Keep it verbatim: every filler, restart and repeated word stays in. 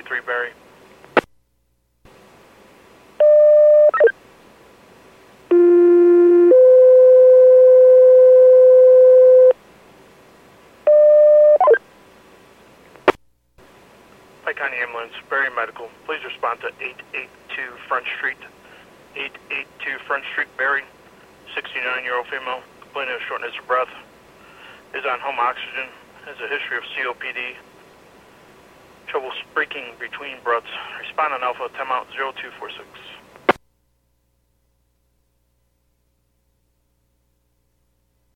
three Barry. Pike County Ambulance, Barry Medical. Please respond to eight eight two Front Street. eight eight two Front Street, Barry. sixty-nine-year-old female, complaining of shortness of breath. Is on home oxygen. Has a history of C O P D. Trouble speaking between breaths. Respond on Alpha, ten out zero two four six.